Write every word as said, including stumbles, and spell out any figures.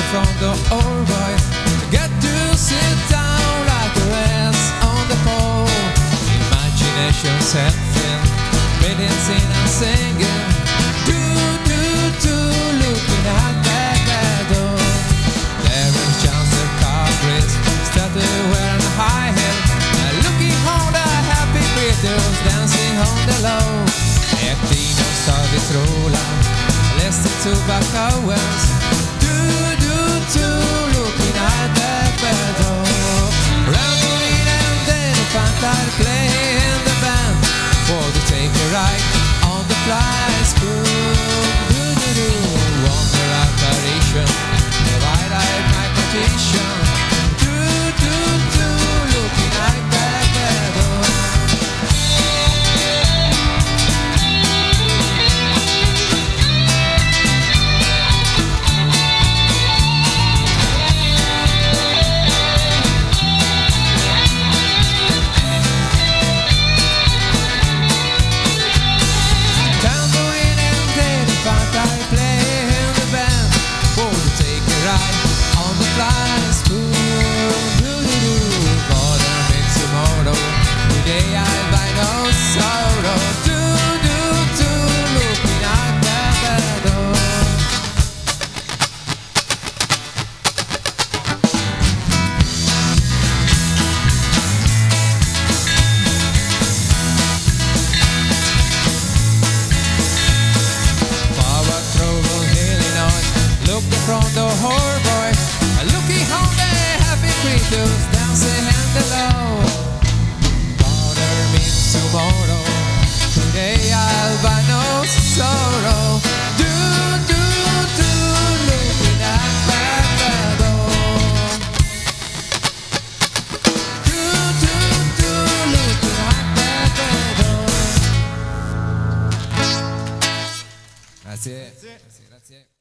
from the old boy. Get to sit down like the rest on the pole. Imagination setting, medicine and singing. Do, do, do, looking at that shadow. There is chance the car breeze, started wearing a high heel. Looking on the happy creatures dancing on the low. Ett dino service rullar, listen to back hours. Do, do, do, looking at that shadow. Rambling and then fantastic playing the band. For to take a ride on the fly spoon. Do, do, do, wonder apparition, the wide-eyed mathematician. Do, do, do, looking at that shadow. From the horror boy, looking on the happy creatures dancing in the low. Father means tomorrow, today I'll buy no sorrow. Do, do, do, looking at that shadow. Do, do, do, looking at that shadow. Grazie, grazie, grazie.